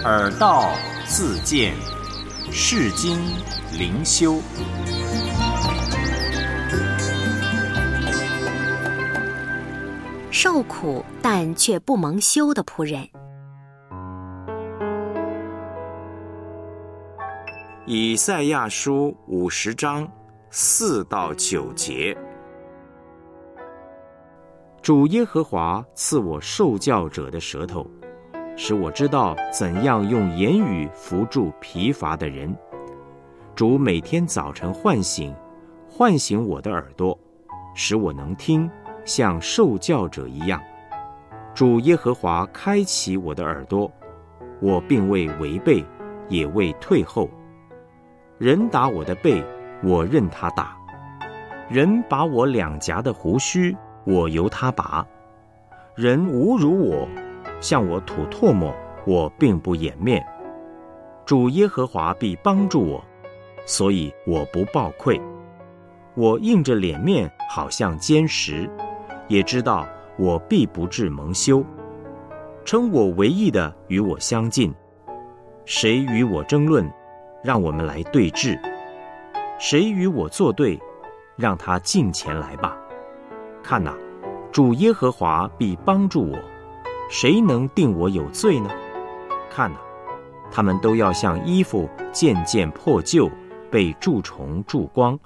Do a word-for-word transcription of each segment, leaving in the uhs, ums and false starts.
耳道自见，世经灵修。 受苦但却不蒙羞的仆人。 以赛亚书五十章四到九节。主耶和华赐我受教者的舌头，使我知道怎样用言语扶助疲乏的人。主每天早晨唤醒，唤醒我的耳朵，使我能听，像受教者一样。主耶和华开启我的耳朵，我并未违背，也未退后。人打我的背，我任他打；人拔我两颊的胡须，我由他拔；人侮辱我，向我吐唾沫，我并不掩面。主耶和华必帮助我，所以我不抱愧。我硬着脸面，好像坚石，也知道我必不致蒙羞。称我为义的与我相近，谁与我争论？让我们来对峙。谁与我作对？让他近前来吧。看哪，主耶和华必帮助我，谁能定我有罪呢？看哪，他们都要像衣服渐渐破旧，被蛀虫蛀光。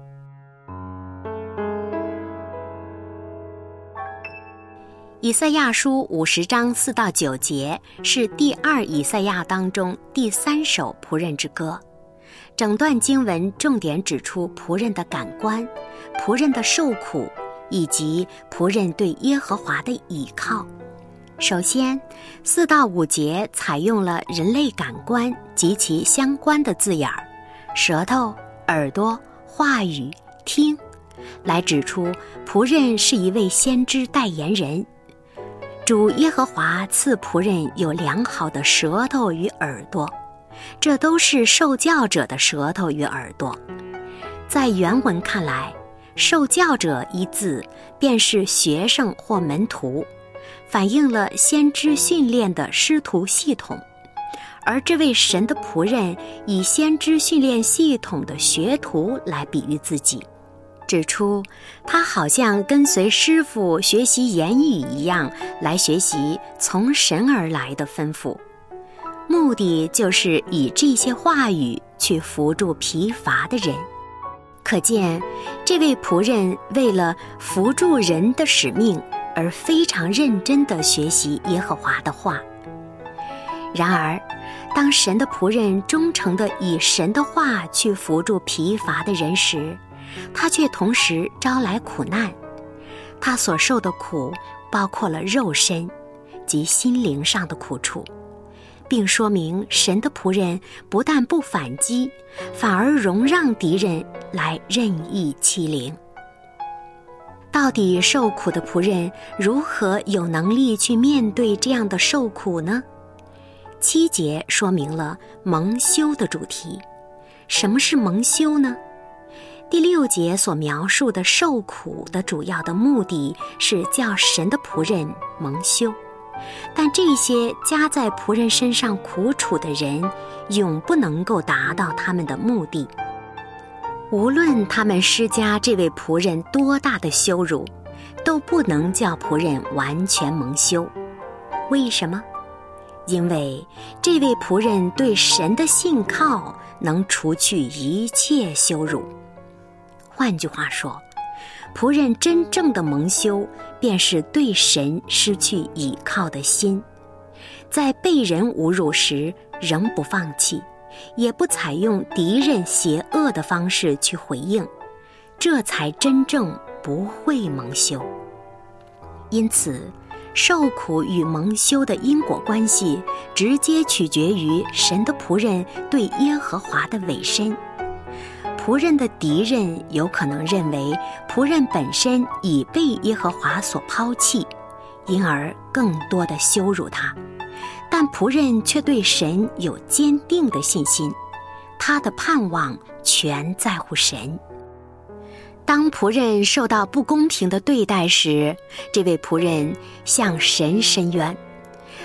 以赛亚书五十章四到九节是第二以赛亚当中第三首仆人之歌。整段经文重点指出仆人的感官、仆人的受苦以及仆人对耶和华的倚靠。首先，四到五节采用了人类感官及其相关的字眼儿，舌头、耳朵、话语、听，来指出仆人是一位先知代言人。主耶和华赐仆人有良好的舌头与耳朵，这都是受教者的舌头与耳朵。在原文看来，受教者一字便是学生或门徒，反映了先知训练的师徒系统。而这位神的仆人以先知训练系统的学徒来比喻自己，指出他好像跟随师父学习言语一样，来学习从神而来的吩咐，目的就是以这些话语去扶助疲乏的人。可见这位仆人为了扶助人的使命而非常认真地学习耶和华的话。然而当神的仆人忠诚地以神的话去扶助疲乏的人时，他却同时招来苦难。他所受的苦包括了肉身及心灵上的苦楚，并说明神的仆人不但不反击，反而容让敌人来任意欺凌。到底受苦的仆人如何有能力去面对这样的受苦呢？七节说明了蒙羞的主题。什么是蒙羞呢？第六节所描述的受苦的主要的目的是叫神的仆人蒙羞，但这些加在仆人身上苦楚的人永不能够达到他们的目的。无论他们施加这位仆人多大的羞辱，都不能叫仆人完全蒙羞。为什么？因为这位仆人对神的信靠能除去一切羞辱。换句话说，仆人真正的蒙羞，便是对神失去倚靠的心，在被人侮辱时仍不放弃，也不采用敌人邪恶的方式去回应，这才真正不会蒙羞。因此，受苦与蒙羞的因果关系直接取决于神的仆人对耶和华的委身。仆人的敌人有可能认为仆人本身已被耶和华所抛弃，因而更多的羞辱他，但仆人却对神有坚定的信心，他的盼望全在乎神。当仆人受到不公平的对待时，这位仆人向神申冤，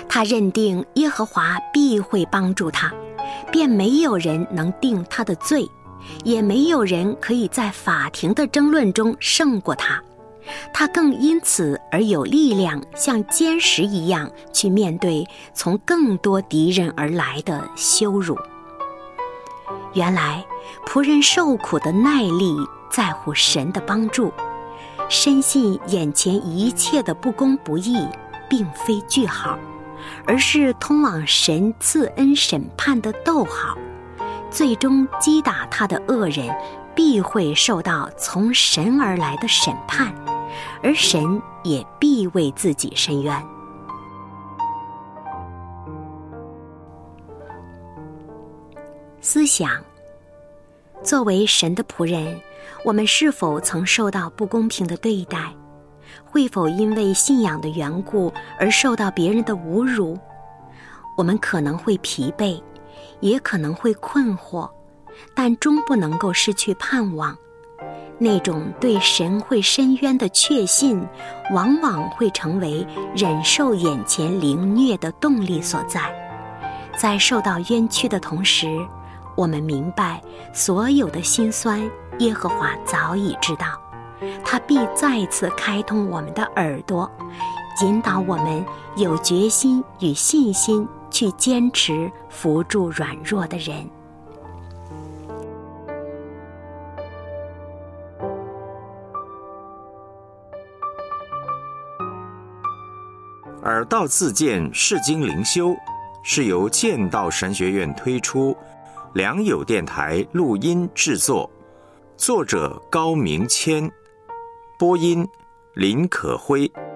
他认定耶和华必会帮助他，便没有人能定他的罪，也没有人可以在法庭的争论中胜过他。他更因此而有力量，像坚石一样去面对从更多敌人而来的羞辱。原来仆人受苦的耐力在乎神的帮助，深信眼前一切的不公不义并非句号，而是通往神赐恩审判的逗号。最终击打他的恶人必会受到从神而来的审判，而神也必为自己伸冤。思想：作为神的仆人，我们是否曾受到不公平的对待？会否因为信仰的缘故而受到别人的侮辱？我们可能会疲惫，也可能会困惑，但终不能够失去盼望。那种对神会伸冤的确信，往往会成为忍受眼前凌虐的动力所在。在受到冤屈的同时，我们明白所有的辛酸，耶和华早已知道，他必再次开通我们的耳朵，引导我们有决心与信心去坚持扶助软弱的人。 耳道自荐世经灵修是由剑道神学院推出，良友电台录音制作，作者高明谦，播音林可辉。